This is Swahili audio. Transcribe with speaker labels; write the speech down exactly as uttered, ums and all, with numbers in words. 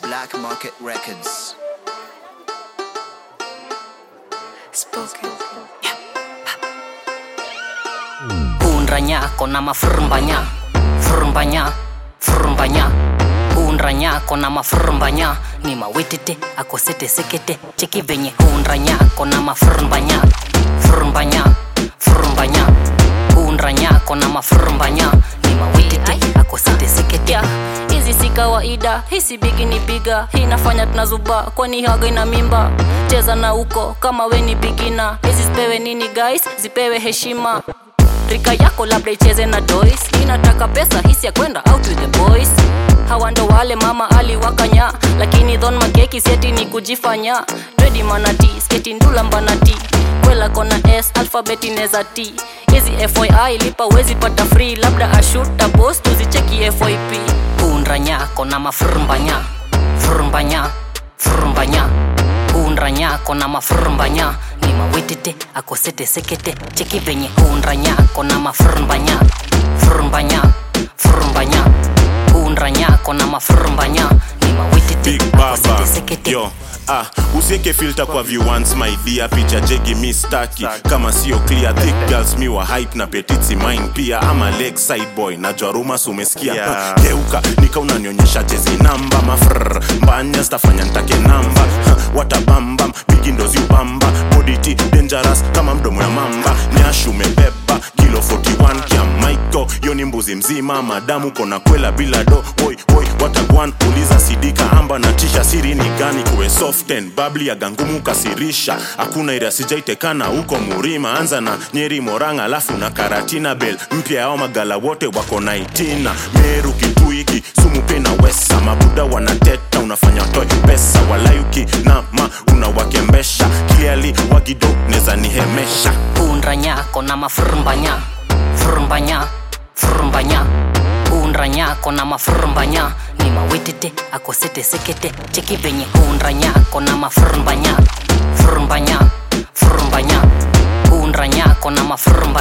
Speaker 1: Black Market Records.
Speaker 2: Spoken. Unranya kona mafrumbanya, frumbanya, frumbanya. Unranya kona mafrumbanya, ni mawitete akosete sekete. Cheki venye unranya kona mafrumbanya, frumbanya, frumbanya. Unranya kona mafrumbanya, ni mawitete akosete sekete. Hizi si kawaida, hisi bigi ni biga. Hii nafanya tunazuba, kwani haga ina mimba. Cheza na uko, kama we ni bigina. Hizi zipewe nini guys, zipewe heshima. Rika yako labda icheze na toys. Inataka pesa, hisi ya kwenda out with the boys. Hawa ndo wale mama aliwakanya, lakini Don Makeki seti ni kujifanya. Ready manati, sketi ndula mbanati. Kwela kona S, alfabeti neza T. Hizi F Y I lipa wezi pata free. Labda ashuta boss, tuzicheki F Y P. Unranya kona mafrumbanya, frumbanya, frumbanya. Unranya kona mafrumbanya, ni mawitete akosete sekete. Cheki venye unranya kona mafrumbanya, frumbanya, frumbanya. Unranya kona mafrumbanya, ni mawitete akosete sekete.
Speaker 3: Yo, ah, usieke filter kwa viewants my dear. Picha jegi mi staki, kama sio clear. Thick girls mi wa hype na petitsi mine pia. Ama lakeside boy, najua rumors umesikia. yeah. Geuka, nika unanionyesha jezi namba. Mafrrr, mbanya stafanya ntake namba. Watabambam, bigi ndozi ubamba. Body T, dangerous, kama mdomo ya mamba. Nyashu mebeba, kilo arobaini na moja kia Michael. Yoni mbuzi mzima, madamu kona kwela bila do. Oi, oi, watagwan, uliza sidika amba. Na tisha siri ni gani kuwe soft and bubbly ya gangumu kasirisha. Hakuna ira sijaitekana huko Murima. Anza na Nyeri Moranga alafu na Karatina Bell. Mpya yao magala wote wako na itina. Meru Kituiki, Sumu Pena Wesa. Mabuda wanateta, unafanya toy pesa. Walayuki na ma, unawakembesha. Clearly wagido, neza nihemesha.
Speaker 2: Unranya kona mafrumbanya, frumbanya, frumbanya. Unranya kona mafrumbanya, ni mawitete akosete sekete. Cheki venye unranya kona mafrumbanya, frumbanya, frumbanya. Unranya kona mafrumbanya.